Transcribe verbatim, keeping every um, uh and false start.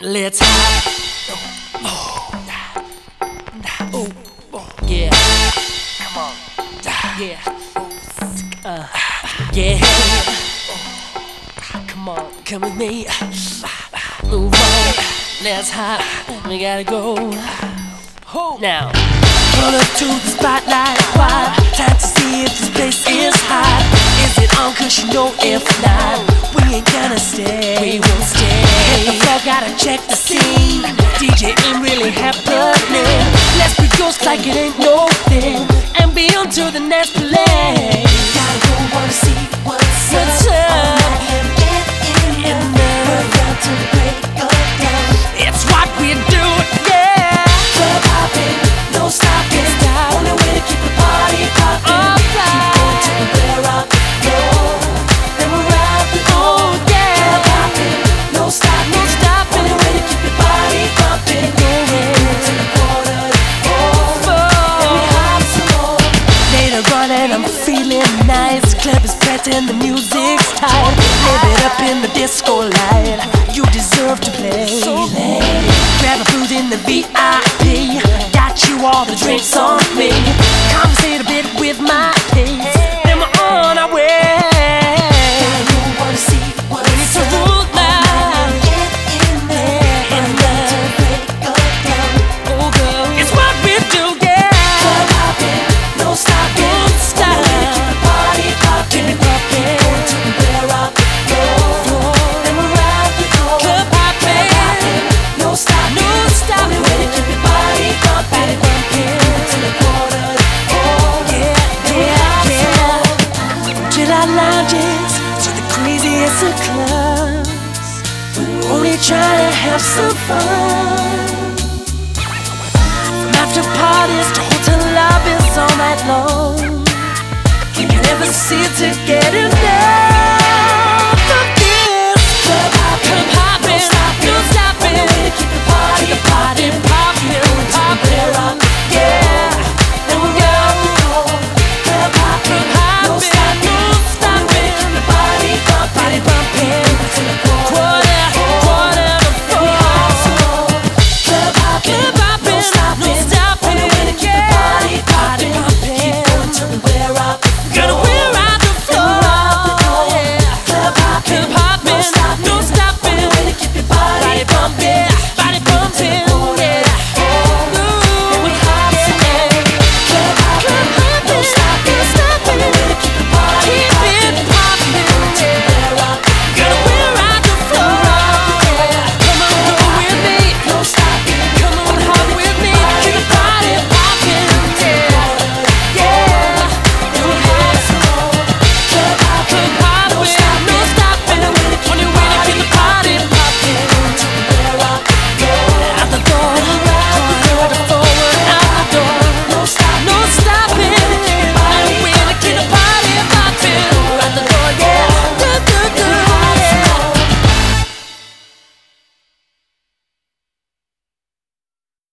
Let's hop. Oh, oh, oh, yeah. Come on, yeah. Uh, yeah. Come on, come with me. Move on. Let's hop. We gotta go. Now, pull up to the spotlight. Why? Time to see if this place is hot. Is it on? Cause you know if not, we ain't gonna stay. We won't stay. Hit the floor, gotta check the scene. D J ain't really happening. Let's be ghosts like it ain't no thing, and be on to the next play. Gotta go, wanna see what's, What's up. up? All night and get in there. We're about to break up down. It's what we do, yeah. Club hopping, no stopping. Stop. Only way to keep the party popping. All Keep right. going till the we're out the door. Then we're out the door. Oh, yeah. Club hopping, no stopping. No stopping. Only way to keep the party pumping. Keep going. Going till the quarter to four. Then we hop some more. Later on and I'm feeling nice. Club is packed and the music's tight. Live it up in the disco light. You deserve to play. Grab a booth in the V I P. Got you all the drinks on me. Conversate a bit with my pace. Then we're on our way. Gotta go, wanna see what's We need to up. rule now. Get in there. In We're about to break up down. Oh, girl, it's what we do, yeah. Club hopping, no stopping. Don't stop. Only way to keep the party popping. Keep it popping. Going till we're out the door. Then we're out the door. Club hopping. No stopping. No stopping. Only way to keep the party pumping. Going till the quarter to four. Yeah, yeah, yeah. To the lounges, to the craziest of clubs. Only trying to have some fun. From after parties to hotel lobbies all night long. You can never seem to get enough of this. Club hopping, Come